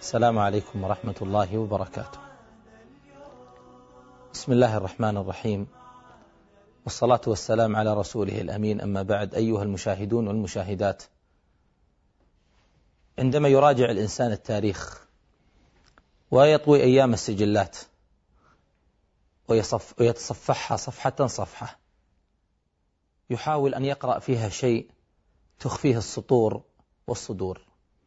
السلام عليكم ورحمة الله وبركاته. بسم الله الرحمن الرحيم، والصلاة والسلام على رسوله الأمين. أما بعد، أيها المشاهدون والمشاهدات، عندما يراجع الإنسان التاريخ ويطوي أيام السجلات ويتصفحها صفحة صفحة، يحاول أن يقرأ فيها شيء تخفيه السطور والصدور.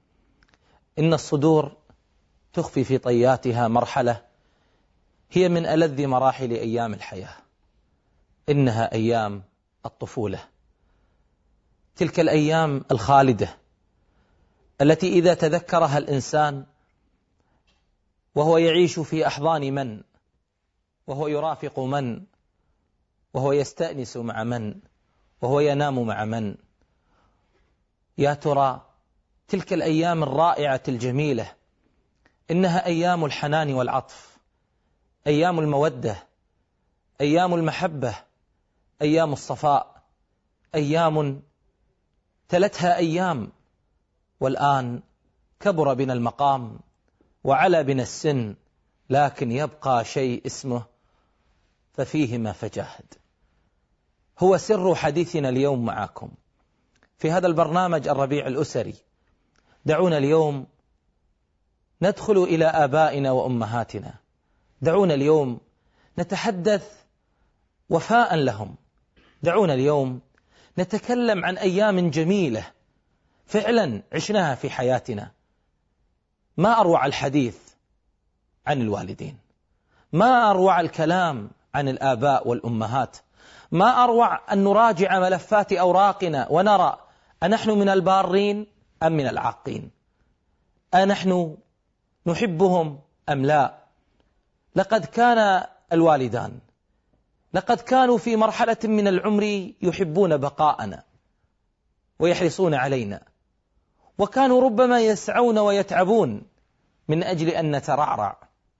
إن الصدور تخفي في طياتها مرحلة هي من ألذ مراحل أيام الحياة، إنها أيام الطفولة، تلك الأيام الخالدة التي إذا تذكرها الإنسان وهو يعيش في أحضان من، وهو يرافق من، وهو يستأنس مع من، وهو ينام مع من، يا ترى تلك الأيام الرائعة الجميلة إنها أيام الحنان والعطف، أيام المودة، أيام المحبة، أيام الصفاء، أيام تلتها أيام. والآن كبر بنا المقام وعلى بنا السن، لكن يبقى شيء اسمه ففيهما فجاهد. هو سر حديثنا اليوم معكم في هذا البرنامج الربيع الأسري. دعونا اليوم ندخل إلى آبائنا وأمهاتنا، دعونا اليوم نتحدث وفاء لهم، دعونا اليوم نتكلم عن أيام جميلة فعلا عشناها في حياتنا. ما أروع الحديث عن الوالدين، ما أروع الكلام عن الآباء والأمهات، ما أروع أن نراجع ملفات أوراقنا ونرى أنحن من البارين أم من العاقين، أنحن نحبهم أم لا. لقد كان الوالدان لقد كانوا في مرحلة من العمر يحبون بقاءنا ويحرصون علينا، وكانوا ربما يسعون ويتعبون من أجل أن نترعرع.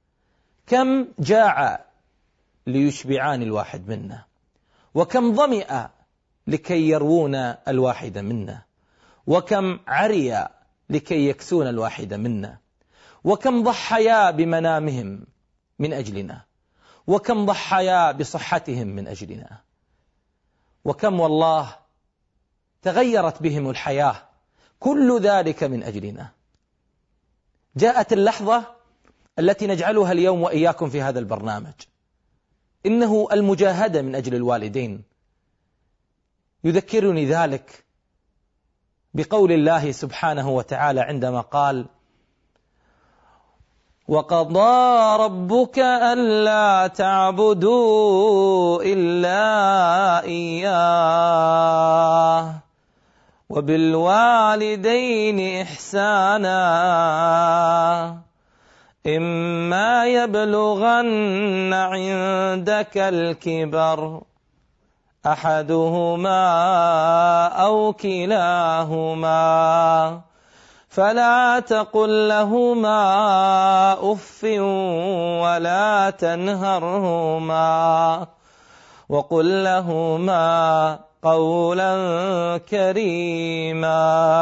كم جاع ليشبعان الواحد منا، وكم ظمئ لكي يروون الواحد منا، وكم عري لكي يكسون الواحد منا، وكم ضحيا بمنامهم من أجلنا، وكم ضحيا بصحتهم من أجلنا، وكم والله تغيرت بهم الحياة، كل ذلك من أجلنا. جاءت اللحظة التي نجعلها اليوم وإياكم في هذا البرنامج، إنه المجاهدة من أجل الوالدين. يذكرني ذلك بقول الله سبحانه وتعالى عندما قال: وقضى ربك ألا تعبدوا إلا إياه وبالوالدين إحسانا إما يبلغن عندك الكبر أحدهما أو كلاهما فلا تقل لهما أف ولا تنهرهما وقل لهما قولا كريما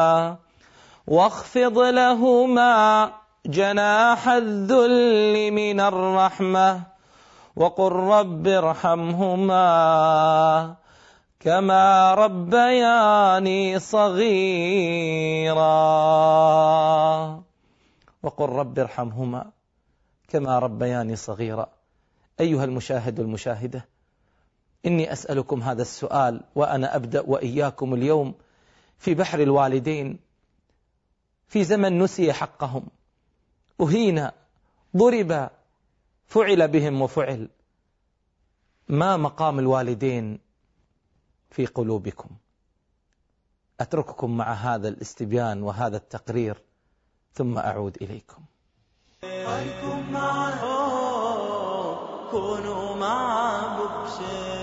واخفض لهما جناح الذل من الرحمة وقل رب ارحمهما كما ربياني صغيرا. وقل رب ارحمهما كما ربياني صغيرا. أيها المشاهد والمشاهدة، إني أسألكم هذا السؤال وأنا أبدأ وإياكم اليوم في بحر الوالدين، في زمن نسي حقهم، أهين، ضرب، فعل بهم وفعل. ما مقام الوالدين في قلوبكم؟ أترككم مع هذا الاستبيان وهذا التقرير ثم أعود إليكم. خلكم معنا، كونوا مع بكشي،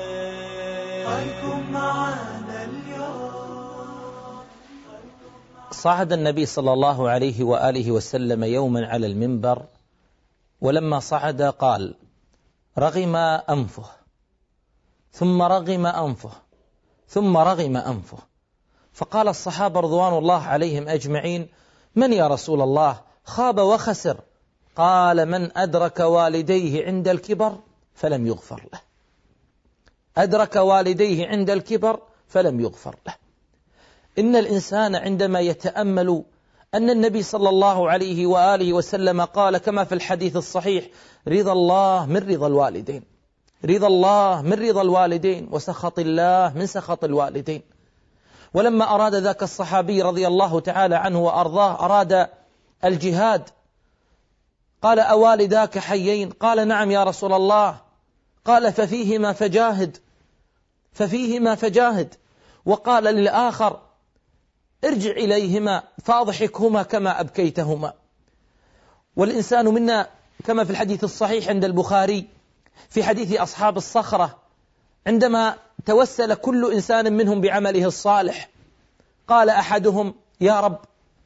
خلكم معنا اليوم. صعد النبي صلى الله عليه وآله وسلم يوما على المنبر، ولما صعد قال: رغم أنفه، ثم رغم أنفه، ثم رغم أنفه. فقال الصحابة رضوان الله عليهم أجمعين: من يا رسول الله؟ خاب وخسر. قال: من أدرك والديه عند الكبر فلم يغفر له. أدرك والديه عند الكبر فلم يغفر له. إن الإنسان عندما يتأمل أن النبي صلى الله عليه وآله وسلم قال كما في الحديث الصحيح: رضا الله من رضا الوالدين، رضا الله من رضا الوالدين، وسخط الله من سخط الوالدين. ولما أراد ذاك الصحابي رضي الله تعالى عنه وأرضاه أراد الجهاد، قال: أوالداك حيين؟ قال: نعم يا رسول الله. قال: ففيهما فجاهد، ففيهما فجاهد. وقال للآخر: ارجع إليهما فأضحكهما كما أبكيتهما. والإنسان منا كما في الحديث الصحيح عند البخاري في حديث أصحاب الصخرة، عندما توسل كل إنسان منهم بعمله الصالح، قال أحدهم: يا رب،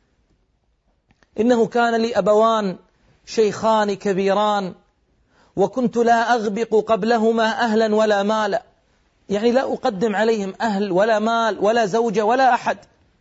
إنه كان لي أبوان شيخان كبيران، وكنت لا أغبق قبلهما أهلا ولا مالا، يعني لا أقدم عليهم أهل ولا مال ولا زوجة ولا أحد،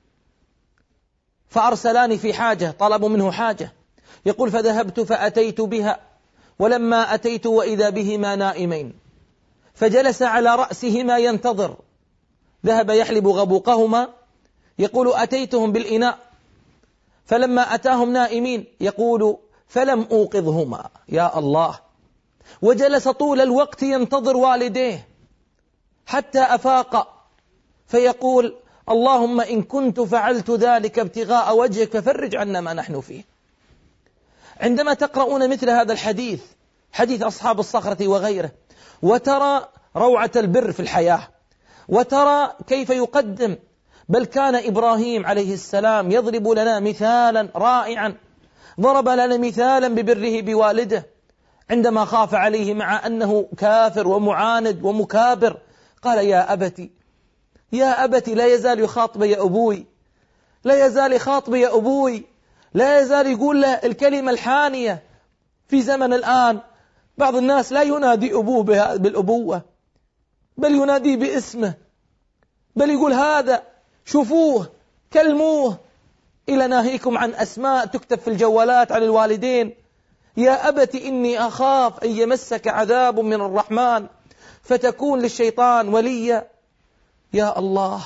فأرسلاني في حاجة، طلبوا منه حاجة. يقول: فذهبت فأتيت بها، ولما أتيت وإذا بهما نائمين، فجلس على رأسهما ينتظر، ذهب يحلب غبوقهما. يقول: أتيتهم بالإناء، فلما أتاهم نائمين، يقول: فلم أوقظهما. يا الله! وجلس طول الوقت ينتظر والديه حتى أفاق، فيقول: اللهم إن كنت فعلت ذلك ابتغاء وجهك ففرج عنا ما نحن فيه. عندما تقرؤون مثل هذا الحديث، حديث أصحاب الصخرة وغيره، وترى روعة البر في الحياة، وترى كيف يقدم، بل كان إبراهيم عليه السلام يضرب لنا مثالا رائعا، ضرب لنا مثالا ببره بوالده عندما خاف عليه مع أنه كافر ومعاند ومكابر. قال: يا أبتي، يا أبتي، لا يزال يخاطب يا أبوي، لا يزال يخاطب يا أبوي، لا يزال يقول له الكلمة الحانية. في زمن الآن بعض الناس لا ينادي أبوه بالأبوة، بل ينادي باسمه، بل يقول: هذا، شوفوه، كلموه، إلى ناهيكم عن أسماء تكتب في الجوالات على الوالدين. يا أبت إني أخاف أن يمسك عذاب من الرحمن فتكون للشيطان وليا. يا الله!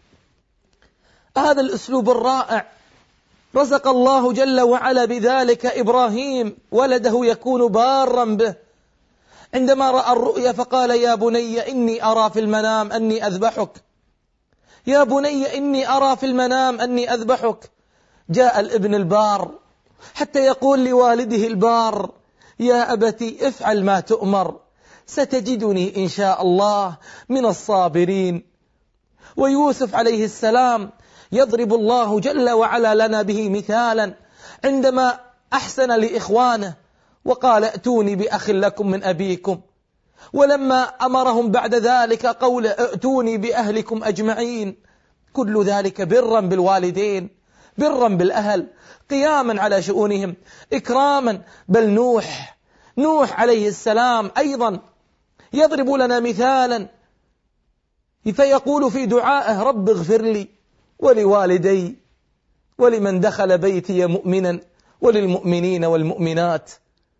هذا الأسلوب الرائع رزق الله جل وعلا بذلك إبراهيم ولده يكون بارا به. عندما رأى الرؤيا فقال: يا بني إني أرى في المنام أني أذبحك، يا بني إني أرى في المنام أني أذبحك. جاء الابن البار حتى يقول لوالده البار: يا أبتي افعل ما تؤمر، ستجدني إن شاء الله من الصابرين. ويوسف عليه السلام يضرب الله جل وعلا لنا به مثالا عندما أحسن لإخوانه وقال: ائتوني بأخ لكم من أبيكم، ولما أمرهم بعد ذلك قول: ائتوني بأهلكم أجمعين. كل ذلك برا بالوالدين، برا بالأهل، قياما على شؤونهم، إكراما. بل نوح عليه السلام أيضا يضرب لنا مثالا، فيقول في دعائه: رب اغفر لي ولوالدي ولمن دخل بيتي مؤمنا وللمؤمنين والمؤمنات.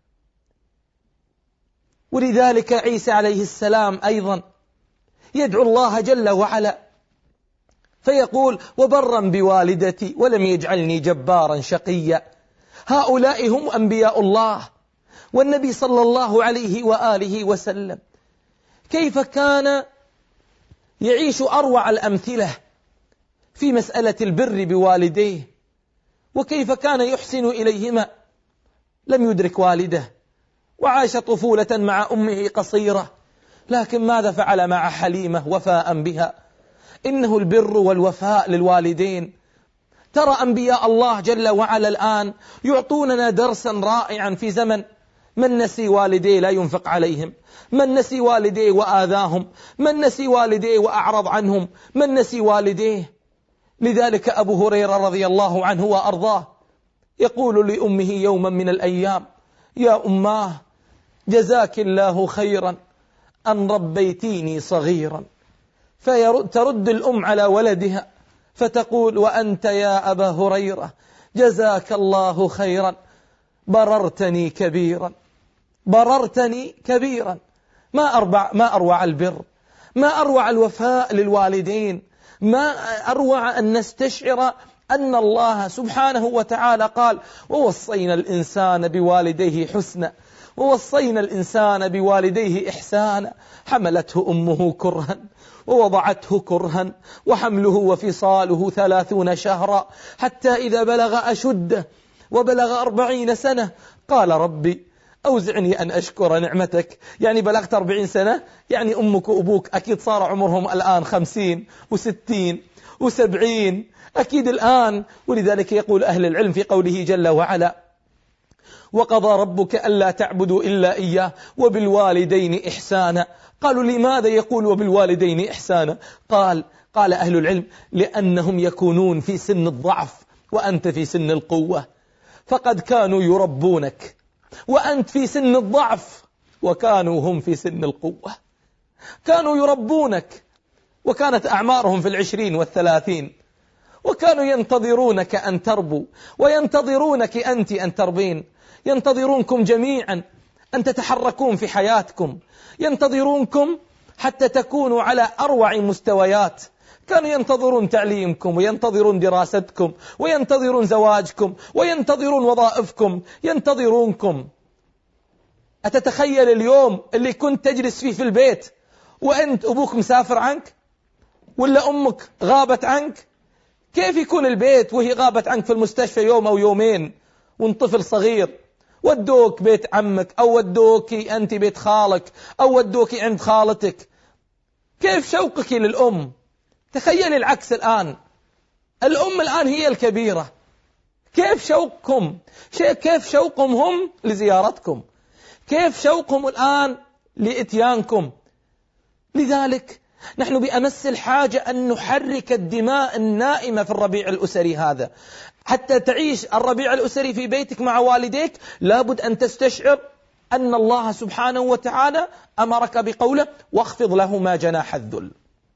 ولذلك عيسى عليه السلام أيضا يدعو الله جل وعلا فيقول: وبرا بوالدتي ولم يجعلني جبارا شقيا. هؤلاء هم أنبياء الله. والنبي صلى الله عليه وآله وسلم كيف كان يعيش أروع الأمثلة في مسألة البر بوالديه، وكيف كان يحسن إليهما. لم يدرك والده وعاش طفولة مع أمه قصيرة، لكن ماذا فعل مع حليمة وفاء بها؟ إنه البر والوفاء للوالدين. ترى أنبياء الله جل وعلا الآن يعطوننا درسا رائعا في زمن من نسي والديه لا ينفق عليهم، من نسي والديه وآذاهم، من نسي والديه وأعرض عنهم، من نسي والديه. لذلك أبو هريرة رضي الله عنه وأرضاه يقول لأمه يوما من الأيام: يا أماه، جزاك الله خيرا أن ربيتيني صغيرا. فترد الأم على ولدها فتقول: وأنت يا أبا هريرة جزاك الله خيرا بررتني كبيرا، بررتني كبيرا. ما أروع البر، ما أروع الوفاء للوالدين، ما أروع أن نستشعر أن الله سبحانه وتعالى قال: ووصينا الإنسان بوالديه حسنا، ووصينا الإنسان بوالديه إحسانا، حملته أمه كرها ووضعته كرها وحمله وفصاله 30 شهرا حتى إذا بلغ أشده وبلغ 40 سنة قال: ربي أوزعني أن أشكر نعمتك. يعني بلغت 40 سنة، يعني أمك وأبوك أكيد صار عمرهم الآن 50 و60 و70 أكيد الآن. ولذلك يقول أهل العلم في قوله جل وعلا: وقضى ربك ألا تعبدوا إلا إياه وبالوالدين إحسانا. قالوا: لماذا يقول وبالوالدين إحسانا؟ قال أهل العلم: لأنهم يكونون في سن الضعف وأنت في سن القوة، فقد كانوا يربونك وأنت في سن الضعف، وكانوا هم في سن القوة. كانوا يربونك وكانت أعمارهم في 20 و30، وكانوا ينتظرونك أن تربوا، وينتظرونك أنت أن تربين، ينتظرونكم جميعا أن تتحركون في حياتكم، ينتظرونكم حتى تكونوا على أروع مستويات. كانوا ينتظرون تعليمكم، وينتظرون دراستكم، وينتظرون زواجكم، وينتظرون وظائفكم، ينتظرونكم. أتتخيل اليوم اللي كنت تجلس فيه في البيت وأنت أبوك مسافر عنك، ولا أمك غابت عنك؟ كيف يكون البيت وهي غابت عنك في المستشفى يوم أو يومين وانت طفل صغير، ودوك بيت عمك، أو ودوك أنت بيت خالك، أو ودوك عند خالتك؟ كيف شوقك للأم؟ تخيل العكس الآن، الأم الآن هي الكبيرة. كيف شوقكم؟ كيف شوقهم هم لزيارتكم؟ كيف شوقهم الآن لإتيانكم؟ لذلك نحن بأمس الحاجة أن نحرك الدماء النائمة في الربيع الأسري هذا. حتى تعيش الربيع الأسري في بيتك مع والديك لابد أن تستشعر أن الله سبحانه وتعالى أمرك بقوله: واخفض لهما جناح الذل.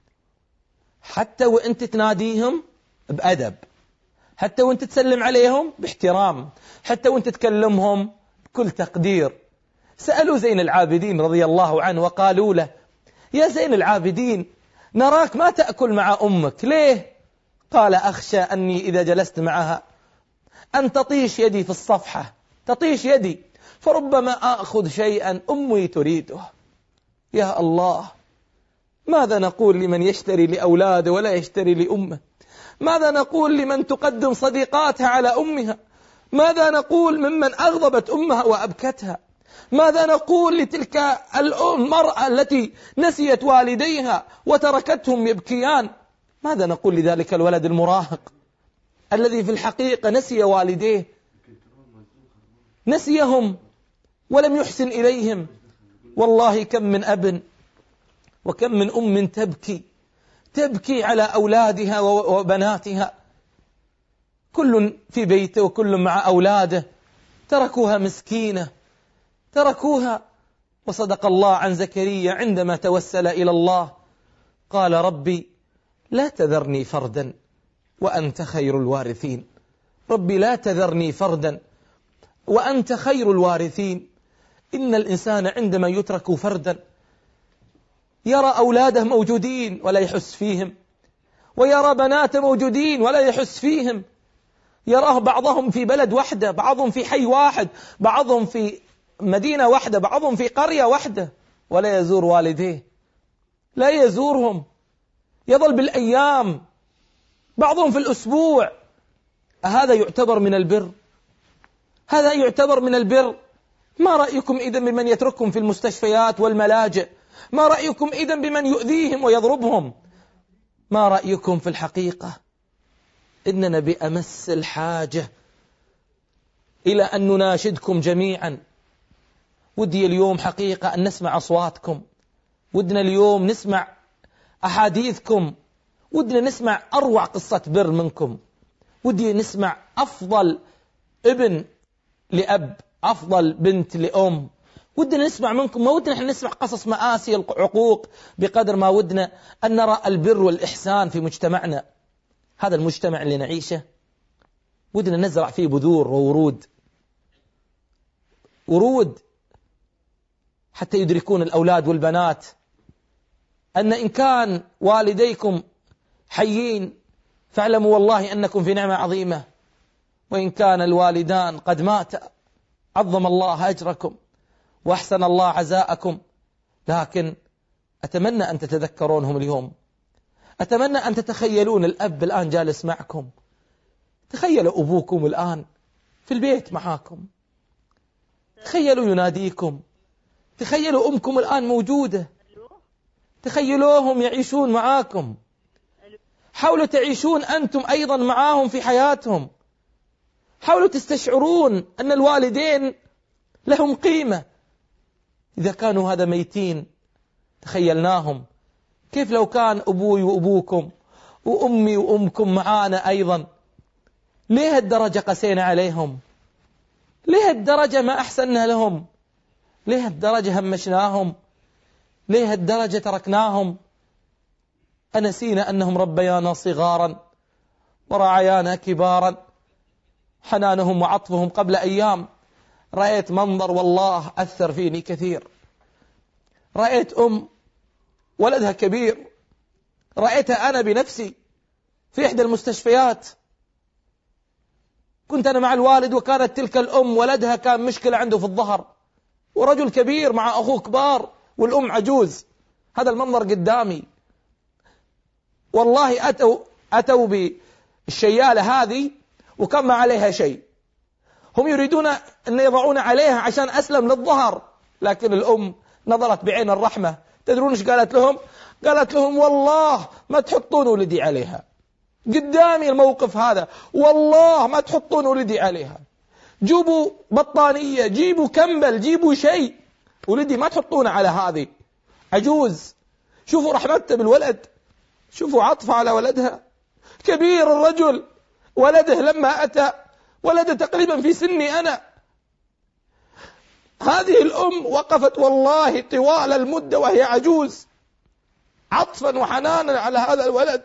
حتى وأنت تناديهم بأدب، حتى وأنت تسلم عليهم باحترام، حتى وأنت تكلمهم بكل تقدير. سألوا زين العابدين رضي الله عنه وقالوا له: يا زين العابدين، نراك ما تأكل مع أمك، ليه؟ قال: أخشى أني إذا جلست معها أن تطيش يدي في الصفحة، تطيش يدي، فربما أخذ شيئا أمي تريده. يا الله، ماذا نقول لمن يشتري لأولاده ولا يشتري لأمه؟ ماذا نقول لمن تقدم صديقاتها على أمها؟ ماذا نقول ممن أغضبت أمها وأبكتها؟ ماذا نقول لتلك المرأة التي نسيت والديها وتركتهم يبكيان؟ ماذا نقول لذلك الولد المراهق الذي في الحقيقة نسي والديه، نسيهم ولم يحسن إليهم؟ والله كم من أب وكم من أم تبكي على أولادها وبناتها، كل في بيته وكل مع أولاده، تركوها مسكينة، تركوها. وصدق الله عن زكريا عندما توسل إلى الله قال: ربي لا تذرني فردا وأنت خير الوارثين. ربي لا تذرني فردا وأنت خير الوارثين. إن الإنسان عندما يترك فردا يرى أولاده موجودين ولا يحس فيهم، ويرى بناته موجودين ولا يحس فيهم، يراه بعضهم في بلد واحدة، بعضهم في حي واحد، بعضهم في مدينة واحدة، بعضهم في قرية واحدة، ولا يزور والديه، لا يزورهم، يظل بالأيام، بعضهم في الأسبوع. هذا يعتبر من البر؟ هذا يعتبر من البر؟ ما رأيكم إذن بمن يتركهم في المستشفيات والملاجئ؟ ما رأيكم إذن بمن يؤذيهم ويضربهم؟ ما رأيكم في الحقيقة؟ إننا بأمس الحاجة إلى أن نناشدكم جميعا. ودي اليوم حقيقة أن نسمع أصواتكم، ودنا اليوم نسمع أحاديثكم، ودنا نسمع أروع قصة بر منكم، ودي نسمع أفضل ابن لأب، أفضل بنت لأم. ودنا نسمع منكم، ما ودنا احنا نسمع قصص مآسي العقوق بقدر ما ودنا أن نرى البر والإحسان في مجتمعنا. هذا المجتمع اللي نعيشه ودنا نزرع فيه بذور وورود، ورود حتى يدركون الأولاد والبنات أن إن كان والديكم حيين فاعلموا والله أنكم في نعمة عظيمة، وإن كان الوالدان قد ماتا عظم الله أجركم وأحسن الله عزاءكم. لكن أتمنى أن تتذكرونهم اليوم، أتمنى أن تتخيلون الأب الآن جالس معكم، تخيلوا أبوكم الآن في البيت معاكم، تخيلوا يناديكم، تخيلوا أمكم الآن موجودة، تخيلوهم يعيشون معاكم، حاولوا تعيشون أنتم أيضا معاهم في حياتهم، حاولوا تستشعرون أن الوالدين لهم قيمة. إذا كانوا هذا ميتين تخيلناهم، كيف لو كان أبوي وأبوكم وأمي وأمكم معانا أيضا؟ ليه الدرجة قسينا عليهم؟ ليه الدرجة ما أحسننا لهم؟ ليه الدرجة همشناهم؟ ليه الدرجة تركناهم؟ أنسينا أنهم ربيانا صغارا ورعيانا كبارا. حنانهم وعطفهم قبل أيام رأيت منظر والله أثر فيني كثير. رأيت ولدها كبير، رأيتها أنا بنفسي في إحدى المستشفيات. كنت أنا مع الوالد وكانت تلك الأم ولدها كان مشكلة عنده في الظهر، ورجل كبير مع أخوه كبار والأم عجوز. هذا المنظر قدامي. والله أتوا بالشيالة هذه وكان ما عليها شيء، هم يريدون أن يضعون عليها عشان أسلم للظهر، لكن الأم نظرت بعين الرحمة. تدرون إيش قالت لهم؟ قالت لهم والله ما تحطون ولدي عليها. قدامي الموقف هذا، والله ما تحطون ولدي عليها، جيبوا بطانية، جيبوا كمبل، جيبوا شيء، ولدي ما تحطونه على هذه عجوز. شوفوا رحمته بالولد، شوفوا عطفه على ولدها. كبير الرجل، ولده لما أتى ولده تقريبا في سني أنا. هذه الأم وقفت والله طوال المدة وهي عجوز عطفا وحنانا على هذا الولد.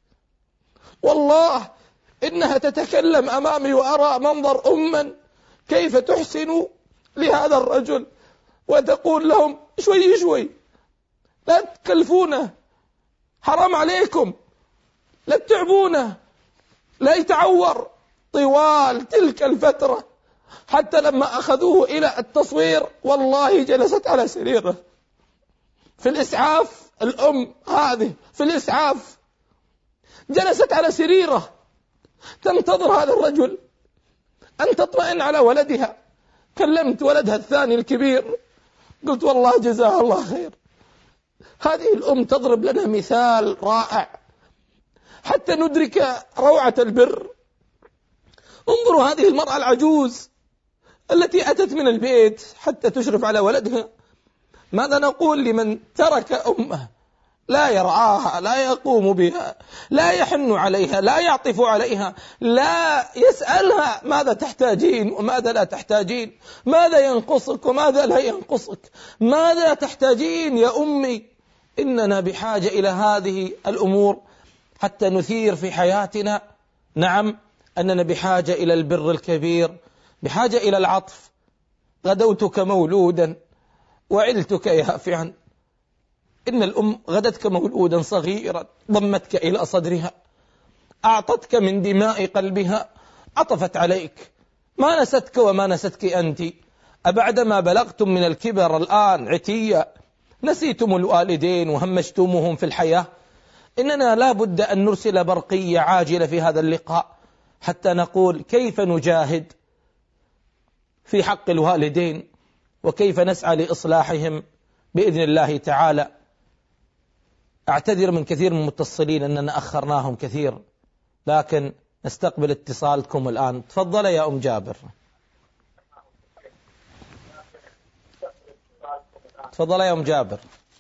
والله إنها تتكلم أمامي وأرى منظر أما كيف تحسن لهذا الرجل وتقول لهم شوي شوي، لا تكلفونه، حرام عليكم، لا تتعبونه، لا يتعور. طوال تلك الفترة حتى لما أخذوه إلى التصوير والله جلست على سريره في الإسعاف. الأم هذه في الإسعاف جلست على سريره تنتظر هذا الرجل أن تطمئن على ولدها. كلمت ولدها الثاني الكبير قلت والله جزاها الله خير. هذه الأم تضرب لنا مثال رائع حتى ندرك روعة البر. انظروا هذه المرأة العجوز التي أتت من البيت حتى تشرف على ولدها. ماذا نقول لمن ترك أمه لا يرعاها، لا يقوم بها، لا يحن عليها، لا يعطف عليها، لا يسألها ماذا تحتاجين وماذا لا تحتاجين، ماذا ينقصك وماذا لا ينقصك، ماذا تحتاجين يا أمي؟ إننا بحاجة إلى هذه الأمور حتى نثير في حياتنا. نعم، أننا بحاجة إلى البر الكبير، بحاجة إلى العطف. غدوتك مولودا وعلتك يافعا. إن الأم غدتك مولودا صغيرا، ضمتك إلى صدرها، أعطتك من دماء قلبها، عطفت عليك، ما نستك وما نستك أنت. أبعدما بلغتم من الكبر الآن عتيا نسيتم الوالدين وهمشتموهم في الحياة؟ إننا لا بد أن نرسل برقية عاجلة في هذا اللقاء حتى نقول كيف نجاهد في حق الوالدين وكيف نسعى لإصلاحهم بإذن الله تعالى. أعتذر من كثير من المتصلين أننا أخرناهم كثير، لكن نستقبل اتصالكم الآن. تفضل يا أم جابر. تفضل يا أم جابر.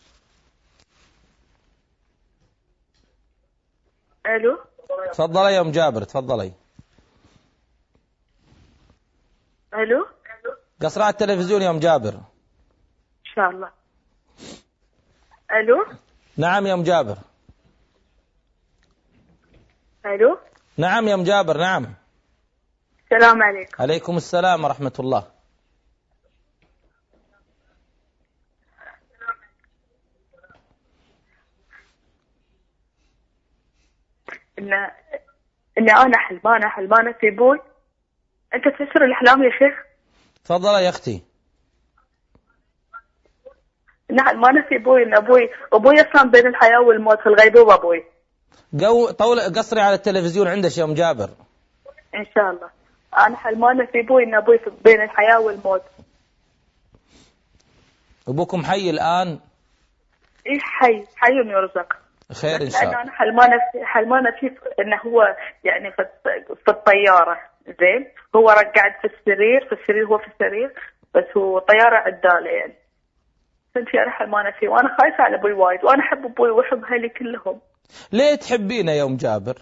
ألو. تفضل يا أم جابر، تفضلي. ألو. قصر على التلفزيون يا أم جابر. إن شاء الله. ألو. نعم يا أم جابر. ألو. نعم يا أم جابر. نعم. السلام عليكم. عليكم السلام ورحمة الله. إن أنا حلمانة في أبوي. أنت تفسر الأحلام يا شيخ؟ تفضل يا أختي. إن حلمانة في أبوي، إن أبوي أصلا بين الحياة والموت في الغيبوبة أبوي. قصري على التلفزيون عندك يا أم جابر. إن شاء الله. أنا حلمانة في أبوي، إن أبوي بين الحياة والموت. أبوكم حي الآن؟ إيه، حي يرزق. خير إن شاء الله. أنا حلمانة فيه إنه هو يعني في الطيارة. زين، هو قاعد في السرير، هو في السرير، بس هو طيارة عدالة يعني. فهمتي، أنا حلمانة فيه، وأنا خايفة على أبوي وايد، وأنا أحب أبوي وأحب أهلي كلهم. ليه تحبينه يا أم جابر؟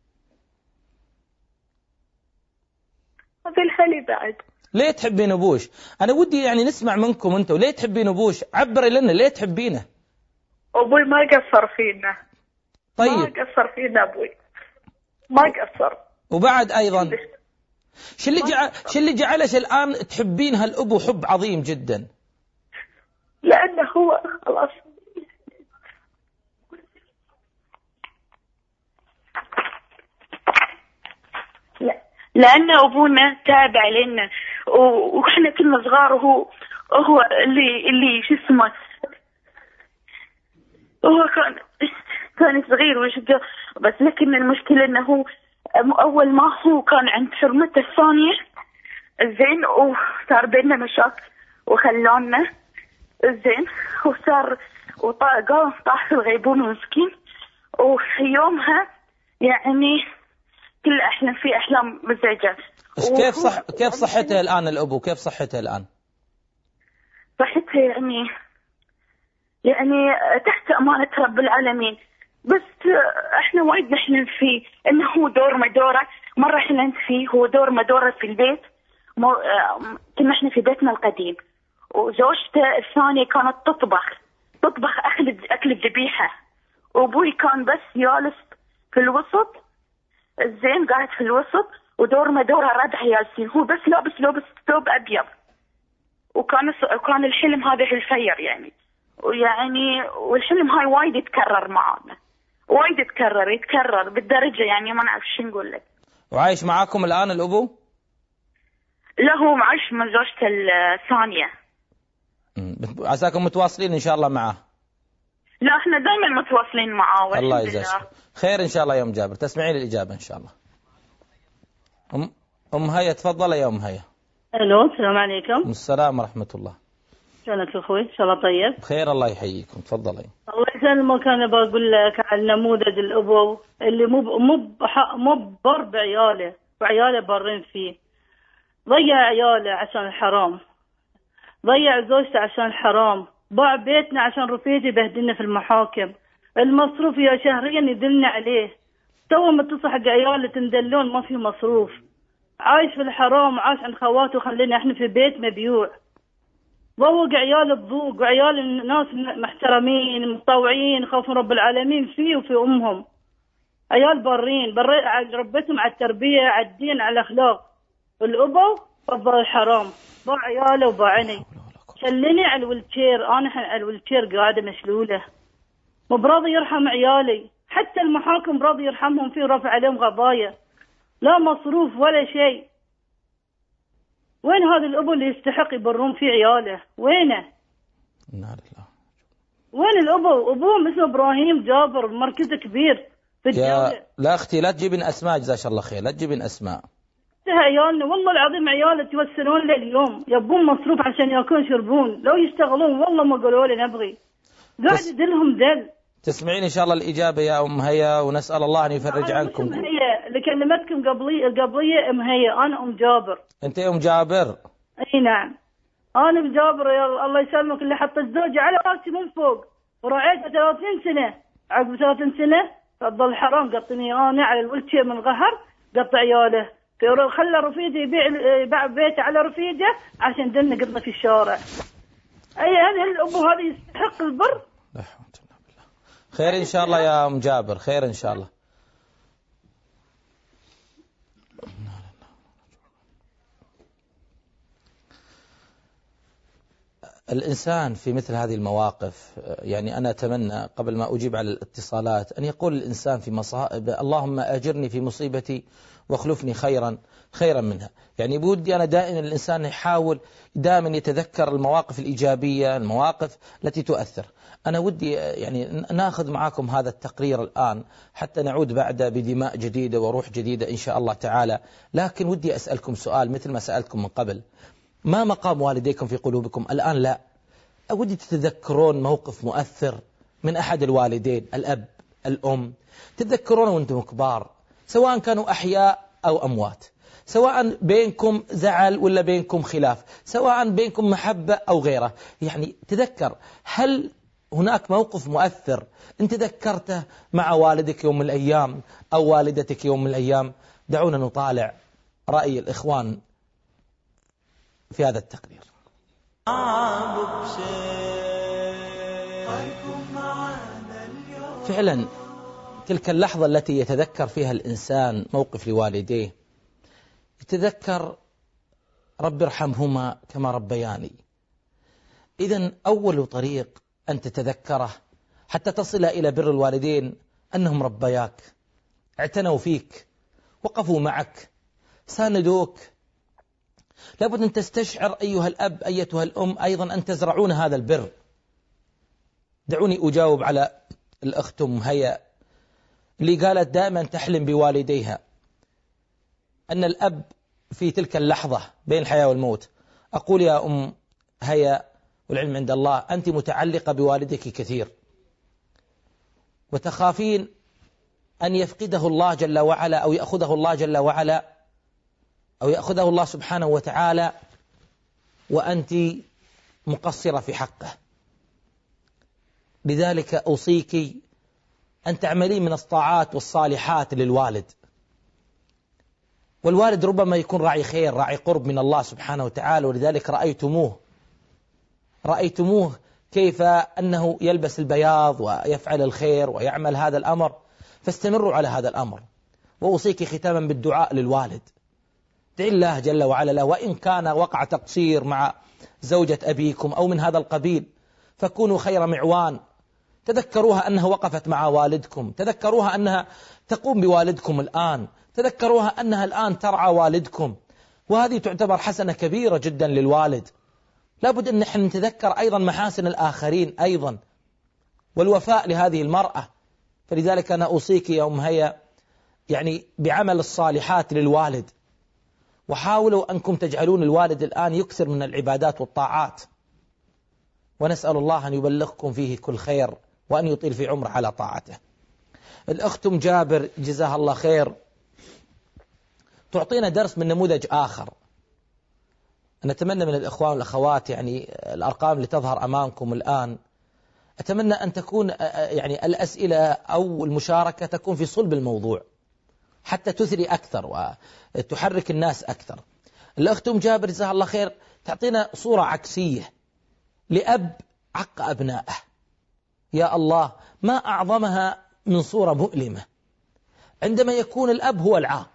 في الخلي بعد. ليه تحبين أبوش؟ أنا ودي يعني نسمع منكم أنتوا، ليه تحبين أبوش؟ عبري لنا ليه تحبينه؟ أبوي ما قصر فينا. طيب. ما قصر فينا أبوي، ما قصر. وبعد أيضا شو اللي جعلش الآن تحبين هالأبو حب عظيم جدا؟ لأنه هو خلاص. لأن أبونا تاب علينا، وإحنا كنا صغار، وهو اللي شو اسمه، هو كان صغير وشجع. بس لكن المشكلة إنه أول ما هو كان عند حرمته الثانية، زين، وصار بيننا مشاكل وخلونا، زين، وصار طاح في الغيبوبة مسكين. ويومها يعني كل أحلم فيه أحلام مزعجة. كيف صحته الآن الأبو؟ كيف صحته الآن؟ صحته يعني تحت أمانة رب العالمين. بس احنا وايد نحلم فيه انه هو دور ما دوره. مرة حلمت فيه هو دور ما دوره في البيت. كنا احنا في بيتنا القديم، وزوجته الثانية كانت تطبخ أكل الذبيحة، وأبوي كان بس جالس في الوسط، زين، قاعد في الوسط، ودور ما دوره ربع ياسين، هو بس لابس ثوب أبيض. وكان الحلم هذا الفير يعني، والحلم هاي وايد يتكرر معنا، وايد يتكرر بالدرجة يعني ما نعرف شو نقول لك. وعايش معاكم الآن الأبو؟ لا، هو معاش من زوجته الثانية. عساكم متواصلين إن شاء الله معاه؟ لا، احنا دائما متواصلين معاه والحمد الله لله. يجزاك خير إن شاء الله يا أم جابر. تسمعين الإجابة إن شاء الله. أم هيا تفضل يا أم هيا. الو، السلام عليكم. السلام ورحمة الله. شلونك اخوي؟ ان شاء الله طيب. بخير الله يحييكم. تفضلي. الله يسلمك. انا بقول لك على نموذج الابو اللي مو بر بعياله، وعياله برين فيه. ضيع عياله عشان الحرام، ضيع زوجته عشان الحرام، باع بيتنا عشان رفيجي بهدلنا في المحاكم. المصروف يا شهريا يدلنا عليه، تو متصل حق عياله تندلون ما في مصروف. عايش في الحرام، عايش عند خواته، وخلينا احنا في بيت مبيوع. ضوق عيال الضوق، وعيال الناس محترمين متطوعين يخافون رب العالمين فيه وفي امهم. عيال برين ربيتهم على التربيه، على الدين، على الاخلاق. الابو فضل الحرام، ضاع عياله وباعني. شلني على الويلتشير، انا على الويلتشير قاعده مشلوله، مو براضي يرحم عيالي. حتى المحاكم براضي يرحمهم فيه ورفع عليهم قضايا، لا مصروف ولا شيء. وين هذا الأبو اللي يستحق يبرون فيه عياله؟ وينه؟ وين الأبو؟ أبوه مثل إبراهيم جابر، مركزه كبير في الدولة. لا أختي لا تجيبين أسماء، جزاك الله خير، لا تجيبين أسماء. عيالنا والله العظيم عياله يتوسلون لليوم، يبون مصروف عشان ياكلون يشربون، لو يشتغلون والله ما قالوا لي نبغي. قاعد يدلهم دل. تسمعين إن شاء الله الإجابة يا أم هيا، ونسأل الله أن يفرج عنكم. أم هيا اللي كلمتكم قبلية أم هيا، أنا أم جابر. أنت أم جابر؟ أي نعم، أنا أم جابر. يا الله يسلمك، اللي حط الزوجة على راسي من فوق ورعيتها 30 سنة. عقب 30 سنة فضل الحرام قطني أنا على الولتشير من غهر، قطع عياله، خلى رفيجه يبيع بيته على رفيجه عشان دلنا قطنا في الشارع. أي هذا الأبو هذا يستحق البر؟ لا حول ولا بالله. خير إن شاء الله يا أم جابر، خير إن شاء الله. الإنسان في مثل هذه المواقف، يعني أنا أتمنى قبل ما أجيب على الاتصالات أن يقول الإنسان في مصائب اللهم أجرني في مصيبتي واخلفني خيرا منها. يعني بودي أنا دائما الإنسان يحاول دائما يتذكر المواقف الإيجابية، المواقف التي تؤثر. أنا ودي يعني ناخذ معاكم هذا التقرير الآن حتى نعود بعد بدماء جديدة وروح جديدة إن شاء الله تعالى. لكن ودي أسألكم سؤال مثل ما سألتكم من قبل: ما مقام والديكم في قلوبكم الآن؟ لا، أودي تتذكرون موقف مؤثر من أحد الوالدين، الأب الأم، تتذكرونه وأنتم كبار، سواء كانوا أحياء أو أموات، سواء بينكم زعل ولا بينكم خلاف، سواء بينكم محبة أو غيره. يعني تذكر، هل هناك موقف مؤثر أنت تذكرته مع والدك يوم من الأيام أو والدتك يوم من الأيام؟ دعونا نطالع رأي الإخوان في هذا التقرير. فعلا تلك اللحظة التي يتذكر فيها الإنسان موقف لوالديه، يتذكر رب ارحمهما كما ربياني. إذن أول طريق أن تتذكره حتى تصل إلى بر الوالدين أنهم ربياك، اعتنوا فيك، وقفوا معك، ساندوك. لابد أن تستشعر أيها الأب أيتها الأم أيضا أن تزرعون هذا البر. دعوني أجاوب على الأخت أم هيا اللي قالت دائما تحلم بوالديها أن الأب في تلك اللحظة بين الحياة والموت. أقول يا أم هيا والعلم عند الله، أنت متعلقة بوالدك كثير، وتخافين أن يفقده الله جل وعلا أو يأخذه الله جل وعلا أو يأخذه الله سبحانه وتعالى وأنت مقصرة في حقه. لذلك أوصيك أن تعملين من الطاعات والصالحات للوالد. والوالد ربما يكون راعي خير، راعي قرب من الله سبحانه وتعالى، ولذلك رأيتموه كيف أنه يلبس البياض ويفعل الخير ويعمل هذا الأمر، فاستمروا على هذا الأمر. وأوصيك ختاما بالدعاء للوالد، ادعي الله جل وعلا له، وإن كان وقع تقصير مع زوجة أبيكم أو من هذا القبيل فكونوا خير معوان. تذكروها أنها وقفت مع والدكم، تذكروها أنها تقوم بوالدكم الآن، تذكروها أنها الآن ترعى والدكم، وهذه تعتبر حسنة كبيرة جدا للوالد. لابد أن نحن نتذكر أيضا محاسن الآخرين أيضا والوفاء لهذه المرأة. فلذلك أنا أوصيك يا أم هيا يعني بعمل الصالحات للوالد، وحاولوا أنكم تجعلون الوالد الآن يكثر من العبادات والطاعات، ونسأل الله أن يبلغكم فيه كل خير وأن يطيل في عمره على طاعته. الأخت أم جابر جزاها الله خير تعطينا درس من نموذج آخر. نتمنى من الإخوان والأخوات يعني الأرقام اللي تظهر أمامكم الآن، أتمنى أن تكون يعني الأسئلة أو المشاركة تكون في صلب الموضوع حتى تثري أكثر وتحرك الناس أكثر. الأخت أم جابر جزاها الله خير تعطينا صورة عكسية لأب عق أبنائه. يا الله، ما أعظمها من صورة مؤلمة عندما يكون الأب هو العاق.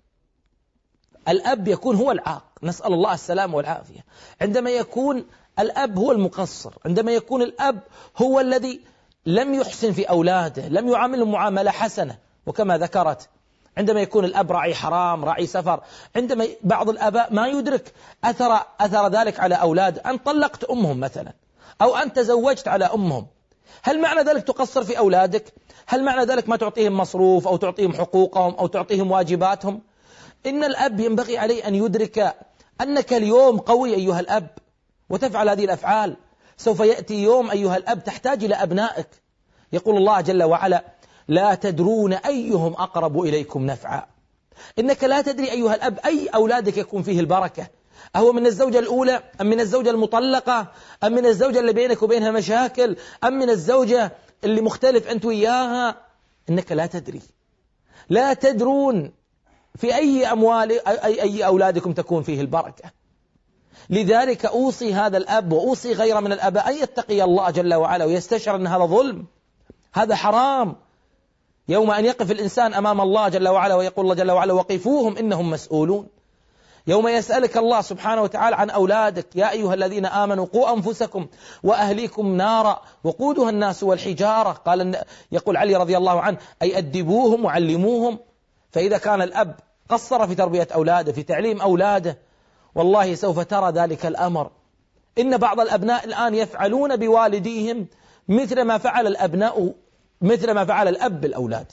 الأب يكون هو العاق، نسأل الله السلامة والعافية. عندما يكون الأب هو المقصر، عندما يكون الأب هو الذي لم يحسن في أولاده، لم يعاملهم معاملة حسنة، وكما ذكرت عندما يكون الأب راعي حرام، راعي سفر، عندما بعض الآباء ما يدرك أثر ذلك على أولاد. أن طلقت أمهم مثلا أو أن تزوجت على أمهم، هل معنى ذلك تقصر في أولادك؟ هل معنى ذلك ما تعطيهم مصروف أو تعطيهم حقوقهم أو تعطيهم واجباتهم؟ إن الأب ينبغي عليه أن يدرك أنك اليوم قوي أيها الأب وتفعل هذه الأفعال، سوف يأتي يوم أيها الأب تحتاج إلى أبنائك. يقول الله جل وعلا: لا تدرون أيهم أقرب إليكم نفعا. إنك لا تدري أيها الأب أي أولادك يكون فيه البركة، أهو من الزوجة الأولى أم من الزوجة المطلقة أم من الزوجة اللي بينك وبينها مشاكل أم من الزوجة اللي مختلف أنت وياها. إنك لا تدري، لا تدرون في أي أولادكم تكون فيه البركة. لذلك أوصي هذا الأب وأوصي غير من الأباء أن يتقي الله جل وعلا ويستشعر أن هذا ظلم، هذا حرام. يوم أن يقف الإنسان أمام الله جل وعلا ويقول الله جل وعلا: وقفوهم إنهم مسؤولون. يوم يسألك الله سبحانه وتعالى عن أولادك: يا أيها الذين آمنوا قوا أنفسكم وأهليكم نارا وقودها الناس والحجارة. يقول علي رضي الله عنه: أي أدبوهم وعلموهم. فإذا كان الأب قصر في تربية أولاده، في تعليم أولاده، والله سوف ترى ذلك الأمر. إن بعض الأبناء الآن يفعلون بوالديهم مثل ما فعل الأب بالأولاد.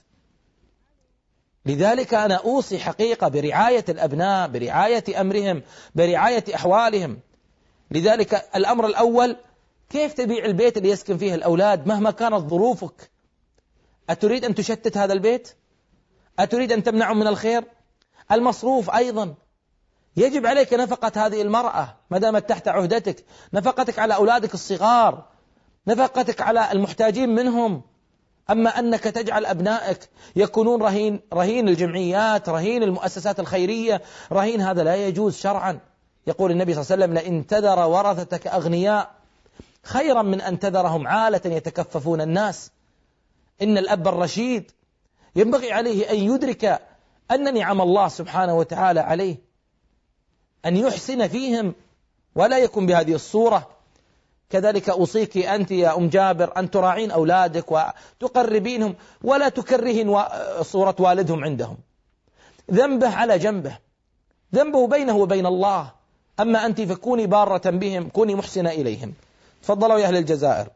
لذلك أنا أوصي حقيقة برعاية الأبناء، برعاية أمرهم، برعاية أحوالهم. لذلك الأمر الأول: كيف تبيع البيت اللي يسكن فيه الأولاد مهما كانت ظروفك؟ أتريد أن تشتت هذا البيت؟ أتريد أن تمنعهم من الخير؟ المصروف أيضا يجب عليك نفقة هذه المرأة ما دامت تحت عهدتك، نفقتك على أولادك الصغار، نفقتك على المحتاجين منهم. أما أنك تجعل أبنائك يكونون رهين الجمعيات، رهين المؤسسات الخيرية، رهين، هذا لا يجوز شرعا. يقول النبي صلى الله عليه وسلم: لئن تذر ورثتك أغنياء خيرا من أن تذرهم عالة يتكففون الناس. إن الأب الرشيد ينبغي عليه أن يدرك أن نعم الله سبحانه وتعالى عليه، أن يحسن فيهم ولا يكون بهذه الصورة. كذلك أوصيك أنت يا أم جابر أن تراعين أولادك وتقربينهم ولا تكرهين صورة والدهم عندهم. ذنبه على جنبه، ذنبه بينه وبين الله. أما أنت فكوني بارة بهم، كوني محسنة إليهم. تفضلوا يا أهل الجزائر.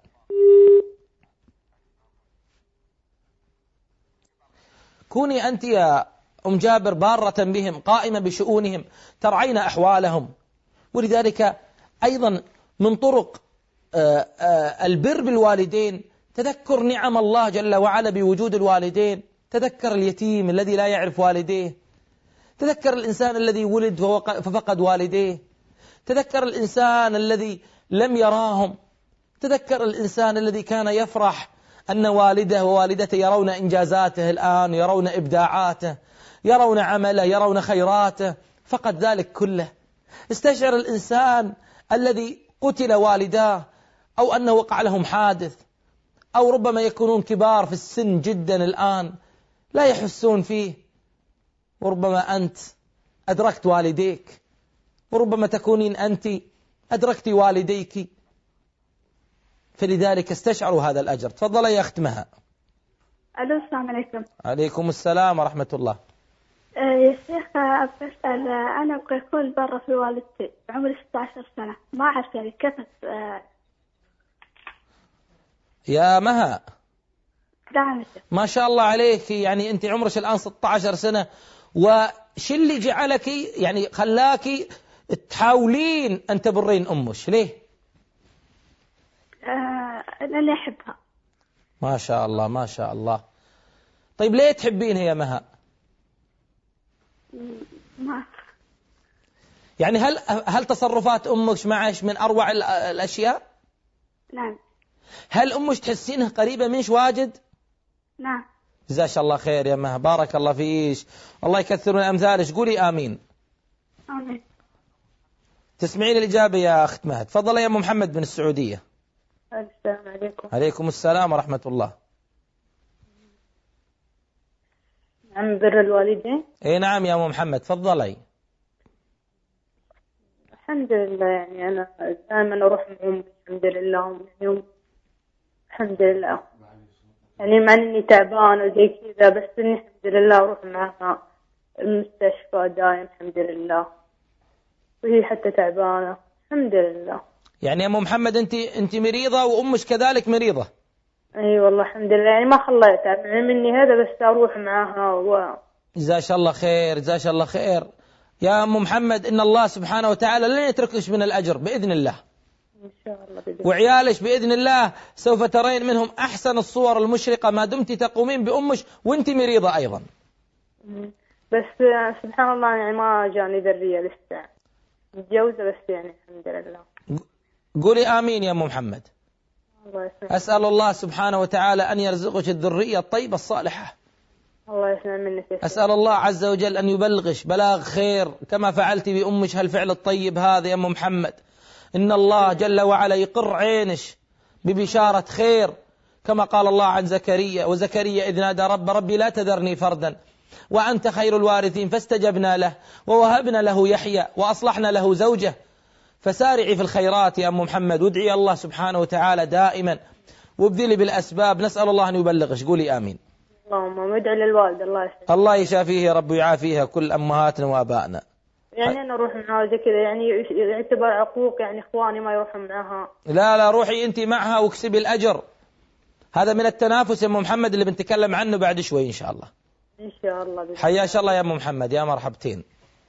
كوني أنت يا أم جابر بارة بهم، قائمة بشؤونهم، ترعين أحوالهم. ولذلك أيضا من طرق البر بالوالدين تذكر نعم الله جل وعلا بوجود الوالدين. تذكر اليتيم الذي لا يعرف والديه، تذكر الإنسان الذي ولد ففقد والديه، تذكر الإنسان الذي لم يراهم، تذكر الإنسان الذي كان يفرح أن والده ووالدته يرون إنجازاته الآن، يرون إبداعاته، يرون عمله، يرون خيراته، فقد ذلك كله. استشعر الإنسان الذي قتل والداه، أو أنه وقع لهم حادث، أو ربما يكونون كبار في السن جدا الآن لا يحسون فيه، وربما أنت أدركت والديك، وربما تكونين أنت أدركت والديك. فلذلك استشعروا هذا الأجر. تفضل يا أخت مها. ألو، السلام عليكم. عليكم السلام ورحمة الله. يا شيخ، أسأل، أنا أبغى أكون برا في والدتي، عمري 16 سنة، ما أعرف يعني كيف. يا مها، نعم. ما شاء الله عليك، يعني أنت عمرك الآن 16 سنة، وش اللي جعلك يعني خلاك تحاولين أن تبرين أمك؟ ليه؟ لأني أحبها. ما شاء الله ما شاء الله. طيب ليه تحبينها يا مها؟ ما يعني هل تصرفات أمك معك من أروع الأشياء؟ نعم. هل أمك تحسينها قريبة منش واجد؟ نعم. جزاك الله خير يا مها، بارك الله فيش، الله يكثر من أمثالك. قولي آمين. آمين. تسمعين الإجابة يا أخت مها. تفضل يا أم محمد من السعودية. السلام عليكم. عليكم السلام ورحمة الله. عن بر الوالدين. اي نعم يا أم محمد، تفضلي. الحمد لله، يعني أنا دائما أروح معهم، الحمد لله، يعني الحمد لله، يعني مع إني تعبانة وزي كذا، بس إني الحمد لله أروح معها المستشفى دائما الحمد لله، وهي حتى تعبانة الحمد لله. يعني يا أم محمد أنت مريضة وأمك كذلك مريضة؟ أي والله الحمد لله، يعني ما خليتها مني هذا، بس أروح معها جزاك الله خير، جزاك الله خير يا أم محمد. إن الله سبحانه وتعالى لن يتركش من الأجر بإذن الله إن شاء الله، وعيالش بإذن الله سوف ترين منهم أحسن الصور المشرقة ما دمت تقومين بأمك وأنت مريضة أيضا. بس سبحان الله، يعني ما جاني ذرية لسه، متجوزة بس، يعني الحمد لله. قولي آمين يا أم محمد. أسأل الله سبحانه وتعالى أن يرزقك الذرية الطيبة الصالحة. الله يسلم منك. أسأل الله عز وجل أن يبلغش بلاغ خير كما فعلت بأمك هالفعل الطيب هذا يا أم محمد. إن الله جل وعلا يقر عينش ببشارة خير، كما قال الله عن زكريا: وزكريا إذ نادى ربي لا تذرني فردا وأنت خير الوارثين، فاستجبنا له ووهبنا له يحيى وأصلحنا له زوجه. فسارعي في الخيرات يا أم محمد، وادعي الله سبحانه وتعالى دائما، وابذلي بالأسباب. نسأل الله أن يبلغش. قولي آمين. اللهم ادعي للوالد الله يسلمك. الله يشافيه يا رب ويعافيها كل أمهاتنا وآبائنا. يعني أنا أروح معها زي كذا، يعني يعتبر عقوق، يعني إخواني ما يروحوا معها. لا روحي أنت معها واكسبي الأجر. هذا من التنافس يا أم محمد اللي بنتكلم عنه بعد شوي إن شاء الله. إن شاء الله. حياك الله يا أم محمد، يا مرحبتين.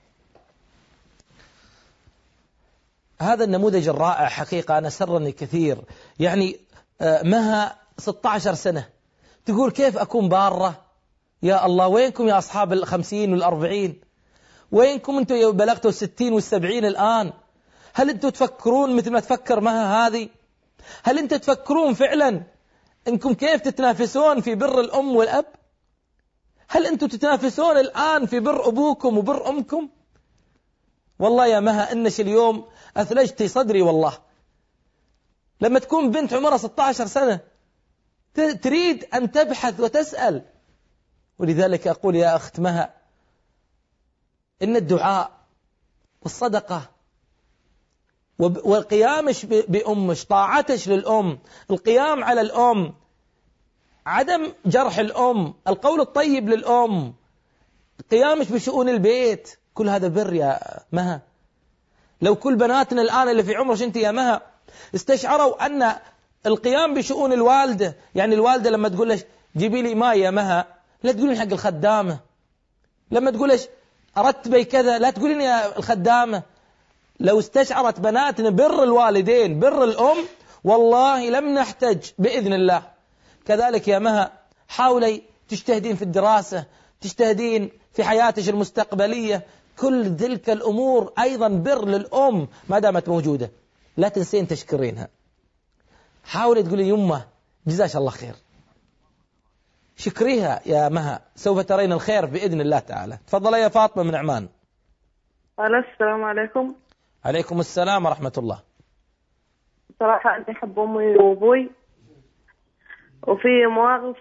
هذا النموذج الرائع حقيقة أنا سرني كثير. يعني مها 16 سنة تقول كيف أكون بارة؟ يا الله، وينكم يا أصحاب 50 و40؟ وينكم أنتم يا بلغتوا 60 و70 الآن؟ هل أنتم تفكرون مثل ما تفكر مها هذه؟ هل أنتم تفكرون فعلا أنكم كيف تتنافسون في بر الأم والأب؟ هل أنتم تتنافسون الآن في بر أبوكم وبر أمكم؟ والله يا مها إنش اليوم أثلجتي صدري والله. لما تكون بنت عمرها 16 سنة تريد أن تبحث وتسأل. ولذلك أقول يا أخت مها إن الدعاء والصدقة والقيامش بأمش، طاعتش للأم، القيام على الأم، عدم جرح الأم، القول الطيب للأم، قيامش بشؤون البيت، كل هذا بر يا مها. لو كل بناتنا الآن اللي في عمرش أنت يا مها استشعروا أن القيام بشؤون الوالدة، يعني الوالدة لما تقول لك جيبي لي ماء يا مها لا تقولين حق الخدامة، لما تقول لك أرتبي كذا لا تقولين يا الخدامة. لو استشعرت بناتنا بر الوالدين بر الأم والله لم نحتاج بإذن الله. كذلك يا مها حاولي تجتهدين في الدراسة، تجتهدين في حياتك المستقبلية، كل تلك الأمور أيضا بر للأم ما دامت موجودة. لا تنسين تشكرينها. حاولي تقولي يمه جزاك الله خير، شكريها يا مها، سوف ترين الخير بإذن الله تعالى. تفضل يا فاطمة من عمان. السلام عليكم. عليكم السلام ورحمة الله. صراحة أنا أحب أمي وأبوي، وفي مواقف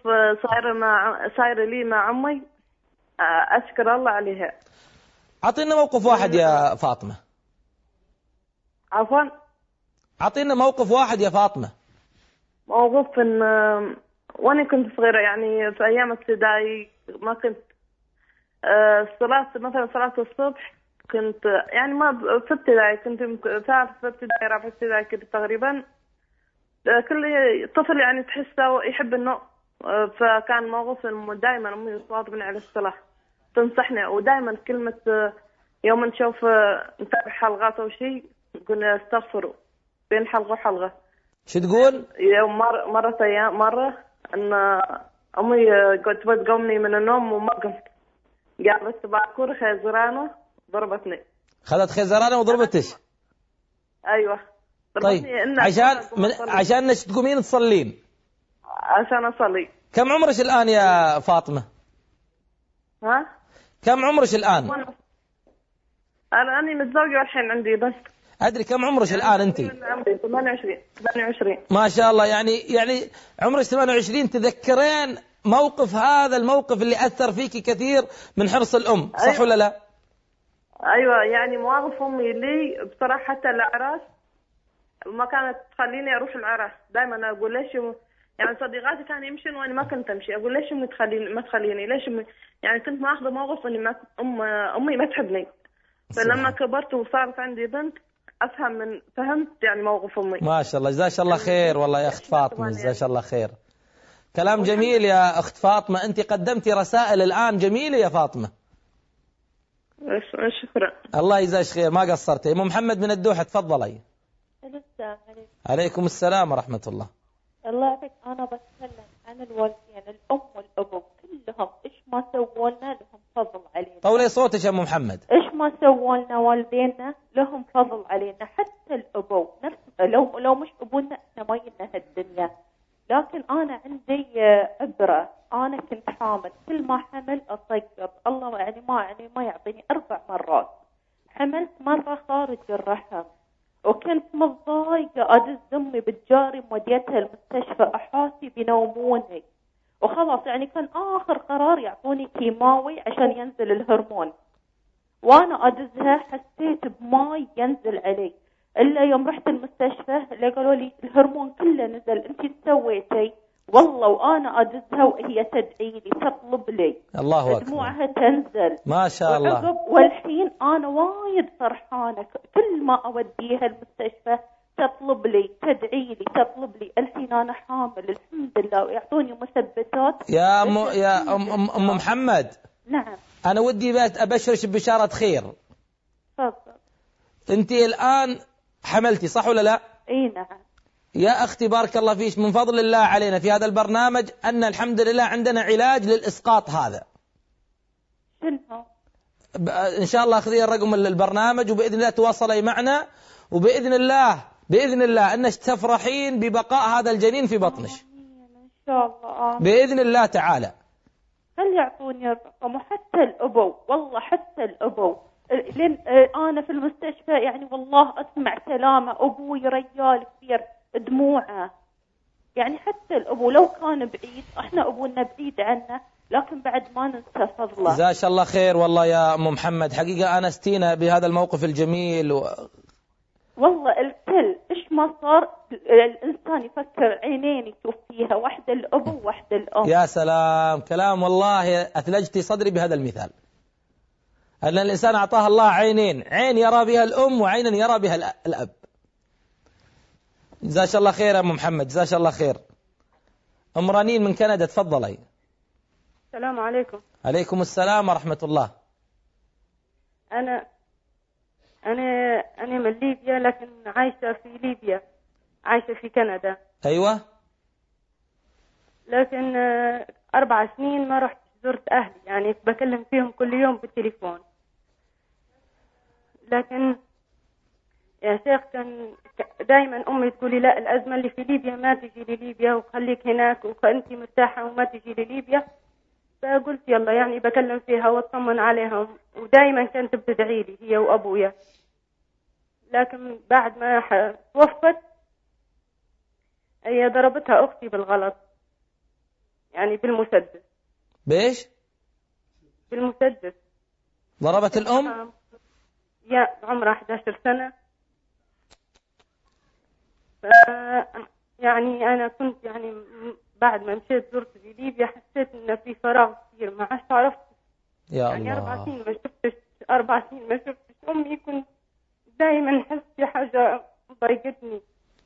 صايرة لي مع أمي أشكر الله عليها. أعطينا موقف واحد يا فاطمة. عفوا؟ أعطينا موقف واحد يا فاطمة. موقف إن وأنا كنت صغيرة، يعني في أيام ابتدائي ما كنت صلاة مثلا صلاة الصبح كنت يعني ما في ابتدائي، كنت ثالث في ابتدائي رابع ابتدائي كده تقريبا. كل طفل يعني تحسه يحب النوم، فكان موقف دائما أمي تواظبني على الصلاة تنصحنا، ودائما كلمة يوم نشوف نتابع حلقات أو شيء قلنا استغفروا بين حلقة وحلقة. شو تقول؟ يوم مرة أن أمي تبغى تقومني من النوم وما قمت، قالت باكور خيزرانة ضربتني. خذت خيزرانة وضربتش؟ أيوة. طيب عشان تقومين تصلين؟ عشان أصلي. كم عمرك الآن يا فاطمة؟ ها؟ كم عمرك الآن؟ أنا متزوجة والحين عندي بس. أدري كم عمرك الآن أنت؟ 28. ما شاء الله. يعني عمرك 28 تذكرين موقف، هذا الموقف اللي أثر فيك كثير من حرص الأم، صح أيوة. ولا لا؟ أيوة، يعني مواقف أمي لي بصراحة حتى الأعراس ما كانت تخليني أروح العراس. دائما أقول ليش يعني صديقاتي كانوا يمشون وأنا ما كنت أمشي، أقول ليش أمي ما تخليني ليش أمي، يعني كنت ماخذة موقف إني أمي ما تحبني. فلما كبرت وصارت عندي بنت فهمت يعني موقف أمي. ما شاء الله، جزاك الله خير والله يا أخت فاطمة، جزاك الله خير. كلام جميل يا أخت فاطمة، أنت قدمتي رسائل الآن جميلة يا فاطمة. شكرا. الله يجزاك خير، ما قصرتي. أم محمد من الدوحة تفضلي. السلام عليكم. عليكم السلام ورحمة الله. الله يعطيك. أنا بتكلم عن الوالدين الأم والأبو كلهم إيش ما سووا لنا لهم فضل علينا. طولي صوتك يا أم محمد. إيش ما سووا لنا والدينا لهم فضل علينا، حتى الأبو نفس لو مش أبونا إحنا ما يلنا هالدنيا. لكن أنا عندي عبرة، أنا كنت حامل، كل ما حمل أطقب الله يعني ما يعطيني 4 مرات. حملت مرة خارج الرحم وكنت متضايقة، أدز أمي بتجاري موديتها المستشفى، أحاسي بينوموني وخلاص يعني كان آخر قرار يعطوني كيماوي عشان ينزل الهرمون، وأنا أدزها حسيت بماي ينزل علي. إلا يوم رحت المستشفى اللي قالوا لي الهرمون كله نزل، أنت سويتي. والله وأنا أدزها وهي تدعي لي تطلب لي، الله أكبر، دموعها تنزل ما شاء الله. والحين أنا وايد فرحانة، كل ما أوديها المستشفى تطلب لي تدعي لي تطلب لي. الحين أنا حامل الحمد لله ويعطوني مثبتات. يا أم محمد. نعم. أنا ودي أبشرش ببشارة خير. تفضل. أنت الآن حملتي صح ولا لا؟ اي نعم. يا أختي بارك الله فيش، من فضل الله علينا في هذا البرنامج أن الحمد لله عندنا علاج للإسقاط هذا. شنو؟ إن شاء الله أخذي الرقم البرنامج وبإذن الله تواصلي معنا، وبإذن الله أنك تفرحين ببقاء هذا الجنين في بطنش إن شاء الله. بإذن الله تعالى. هل يعطوني الرقم؟ وحتى الأبو، والله حتى الأبو لين أنا في المستشفى يعني والله أسمع كلامه، أبوي رجال كبير دموعه، يعني حتى الأبو لو كان بعيد، إحنا أبونا بعيد عنه لكن بعد ما ننسى فضله. جزاك الله خير والله يا أم محمد، حقيقة أنا استينا بهذا الموقف الجميل والله الكل إيش ما صار الإنسان يفكر عينين يشوف فيها، واحدة الأبو وواحدة الأم. يا سلام، كلام والله أثلجتي صدري بهذا المثال، أن الإنسان أعطاه الله عينين، عين يرى بها الأم وعين يرى بها الأب. جزاك الله خير يا أم محمد، جزاك الله خير. أم رنين من كندا تفضلي. السلام عليكم. عليكم السلام ورحمة الله. أنا من ليبيا، لكن عايشة في ليبيا، عايشة في كندا. أيوة. لكن 4 سنين ما رحت زرت أهلي، يعني بكلم فيهم كل يوم بالتليفون. لكن يا شيخ كان دائما أمي تقولي لا، الأزمة اللي في ليبيا ما تجي لليبيا وخليك هناك وأنت مرتاحة وما تجي لليبيا. فقلت يلا يعني بكلم فيها واطمن عليهم، ودائما كانت بتدعي لي هي وأبويا. لكن بعد ما توفت هي ضربتها أختي بالغلط، يعني بالمسدس. بإيش؟ بالمسدس. ضربت الأم؟ يا عمرها 11 سنة. يعني أنا كنت يعني بعد ما مشيت زرت في ليبيا حسيت إن في فراغ كثير، ما عادش عرفت. يا يعني الله. 4 سنين ما شفتش، 4 سنين ما شفتش أمي. كنت دائما أحس في حاجة ضايقتني.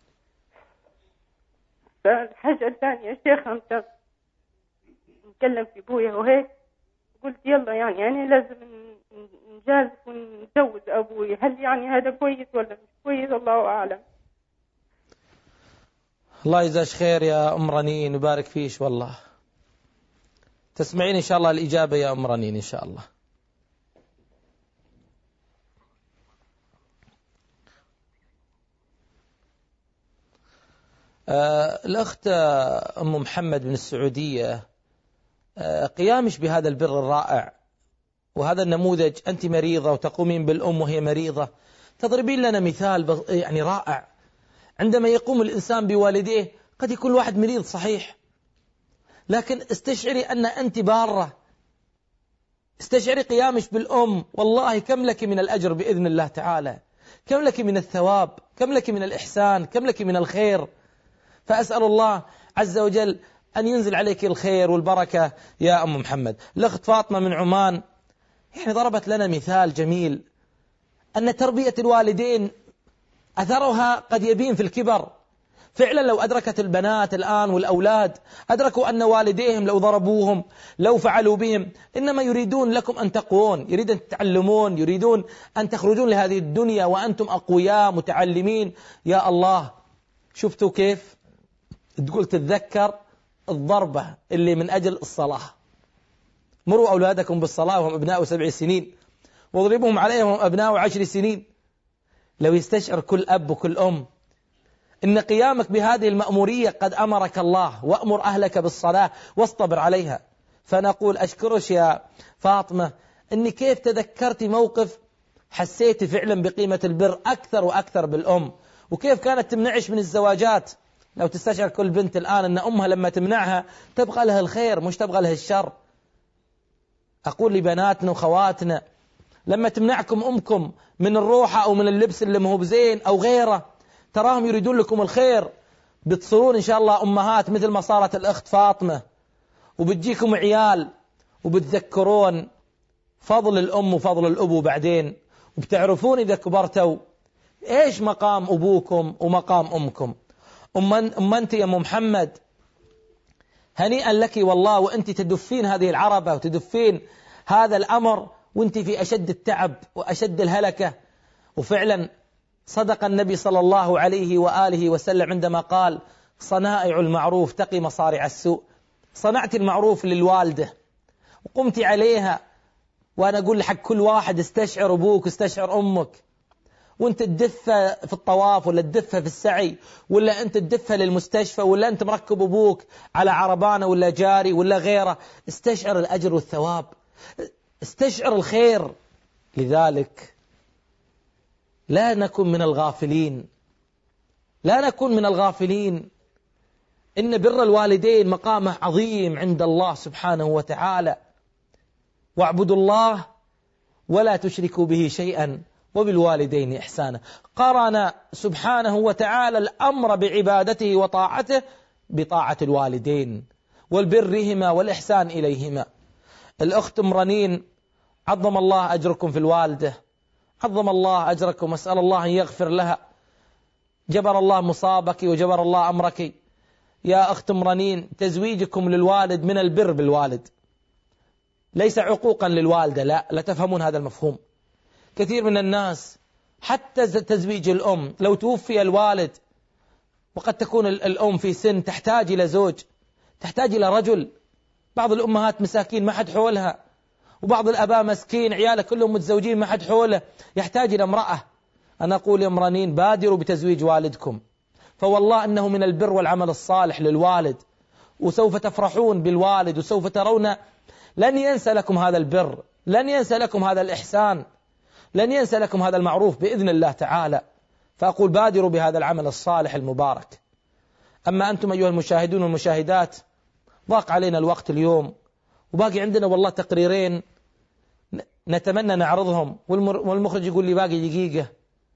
فالحاجة الثانية شيخ أنت نتكلم في أبويا وهيك، قلت يلا يعني أنا لازم نجازف ونجوز أبوي. هل يعني هذا كويس ولا مش كويس؟ الله أعلم. الله يجزاك خير يا أم رنين وبارك فيش والله. تسمعين إن شاء الله الإجابة يا أم رنين إن شاء الله. الأخت أم محمد من السعودية، قيامش بهذا البر الرائع وهذا النموذج، أنت مريضة وتقومين بالأم وهي مريضة، تضربين لنا مثال يعني رائع. عندما يقوم الإنسان بوالديه قد يكون الواحد مريض صحيح، لكن استشعري أن أنت بارة، استشعري قيامش بالأم، والله كم لك من الأجر بإذن الله تعالى، كم لك من الثواب، كم لك من الإحسان، كم لك من الخير. فأسأل الله عز وجل أن ينزل عليك الخير والبركة يا أم محمد. الأخت فاطمة من عمان يعني ضربت لنا مثال جميل، أن تربية الوالدين أثرها قد يبين في الكبر. فعلا لو أدركت البنات الآن والأولاد أدركوا أن والديهم لو ضربوهم لو فعلوا بهم إنما يريدون لكم أن تقوون، يريدون أن تتعلمون، يريدون أن تخرجون لهذه الدنيا وأنتم أقوياء متعلمين. يا الله، شفتوا كيف تقول تتذكر الضربة اللي من أجل الصلاة. مروا أولادكم بالصلاة وهم أبناء 7 سنين واضربهم عليهم وهم أبناء 10 سنين. لو يستشعر كل أب وكل أم إن قيامك بهذه المأمورية قد أمرك الله، وأمر أهلك بالصلاة واصطبر عليها. فنقول أشكرش يا فاطمة إني كيف تذكرتي موقف حسيتي فعلا بقيمة البر أكثر وأكثر بالأم، وكيف كانت تمنعش من الزواجات لو تستشعر كل بنت الآن أن أمها لما تمنعها تبغى لها الخير مش تبغى لها الشر. أقول لبناتنا وخواتنا لما تمنعكم أمكم من الروحة أو من اللبس اللي مهو بزين أو غيره، تراهم يريدون لكم الخير، بتصيرون إن شاء الله أمهات مثل ما صارت الأخت فاطمة، وبتجيكم عيال وبتذكرون فضل الأم وفضل الأبو بعدين، وبتعرفون إذا كبرتوا إيش مقام أبوكم ومقام أمكم. أم أنت يا أم محمد هنيئا لك والله، وأنت تدفين هذه العربة وتدفين هذا الأمر وأنت في أشد التعب وأشد الهلكة. وفعلا صدق النبي صلى الله عليه وآله وسلم عندما قال صنائع المعروف تقي مصارع السوء. صنعت المعروف للوالدة وقمت عليها، وأنا أقول حق كل واحد استشعر أبوك استشعر أمك، وانت تدفه في الطواف ولا تدفه في السعي ولا انت تدفه للمستشفى ولا انت مركب أبوك على عربانة ولا جاري ولا غيره، استشعر الأجر والثواب، استشعر الخير. لذلك لا نكن من الغافلين، لا نكن من الغافلين. إن بر الوالدين مقامه عظيم عند الله سبحانه وتعالى. واعبدوا الله ولا تشركوا به شيئا وبالوالدين إحسانا. قرن سبحانه وتعالى الأمر بعبادته وطاعته بطاعة الوالدين والبرهما والإحسان إليهما. الأخت أم رنين عظم الله أجركم في الوالدة، عظم الله أجركم، أسأل الله أن يغفر لها، جبر الله مصابك وجبر الله أمرك. يا أخت أم رنين تزويجكم للوالد من البر بالوالد، ليس عقوقا للوالدة، لا تفهمون هذا المفهوم. كثير من الناس حتى تزويج الأم لو توفي الوالد، وقد تكون الأم في سن تحتاج إلى زوج، تحتاج إلى رجل. بعض الأمهات مساكين ما حد حولها، وبعض الأباء مسكين عياله كلهم متزوجين ما حد حوله، يحتاج إلى امرأة. أنا أقول يا امرانين بادروا بتزويج والدكم، فوالله أنه من البر والعمل الصالح للوالد، وسوف تفرحون بالوالد، وسوف ترون لن ينسى لكم هذا البر، لن ينسى لكم هذا الإحسان، لن ينسى لكم هذا المعروف بإذن الله تعالى. فأقول بادروا بهذا العمل الصالح المبارك. أما أنتم أيها المشاهدون والمشاهدات ضاق علينا الوقت اليوم، وباقي عندنا والله تقريرين نتمنى نعرضهم، والمخرج يقول لي باقي دقيقة،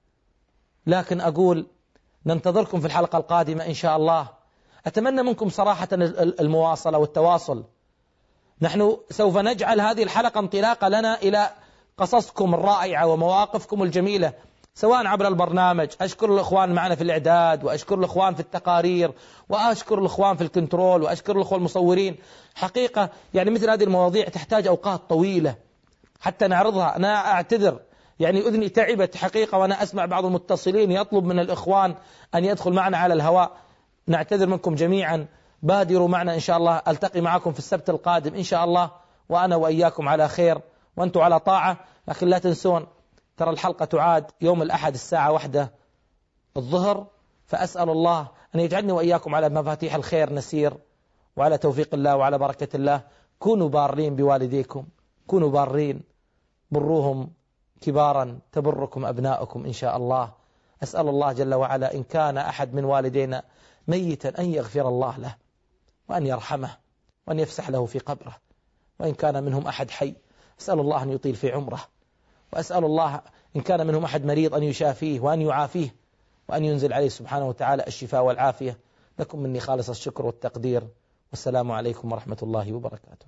لكن أقول ننتظركم في الحلقة القادمة إن شاء الله. أتمنى منكم صراحة المواصلة والتواصل. نحن سوف نجعل هذه الحلقة انطلاقة لنا إلى قصصكم الرائعة ومواقفكم الجميلة، سواء عبر البرنامج. أشكر الإخوان معنا في الإعداد، وأشكر الإخوان في التقارير، وأشكر الإخوان في الكنترول، وأشكر الإخوان المصورين. حقيقة يعني مثل هذه المواضيع تحتاج أوقات طويلة حتى نعرضها. أنا أعتذر يعني أذني تعبت حقيقة، وأنا أسمع بعض المتصلين يطلب من الإخوان أن يدخل معنا على الهواء. نعتذر منكم جميعا. بادروا معنا إن شاء الله. ألتقي معكم في السبت القادم إن شاء الله، وأنا وإياكم على خير وأنتم على طاعة. لكن لا تنسون ترى الحلقة تعاد يوم الأحد الساعة 1 الظهر. فأسأل الله أن يجعلني وإياكم على مفاتيح الخير نسير، وعلى توفيق الله وعلى بركة الله. كونوا بارين بوالديكم، كونوا بارين، بروهم كبارا تبركم أبناؤكم إن شاء الله. أسأل الله جل وعلا إن كان أحد من والدينا ميتا أن يغفر الله له، وأن يرحمه، وأن يفسح له في قبره. وإن كان منهم أحد حي أسأل الله أن يطيل في عمره، وأسأل الله إن كان منهم أحد مريض أن يشافيه وأن يعافيه، وأن ينزل عليه سبحانه وتعالى الشفاء والعافية. لكم مني خالص الشكر والتقدير، والسلام عليكم ورحمة الله وبركاته.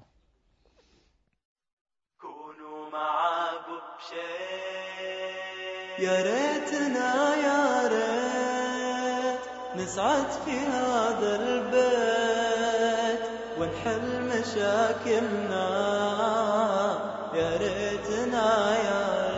كونوا مع بشيء، يا ريتنا يا ريت نسعد في هذا البيت ونحل مشاكلنا. يا ريتنا يا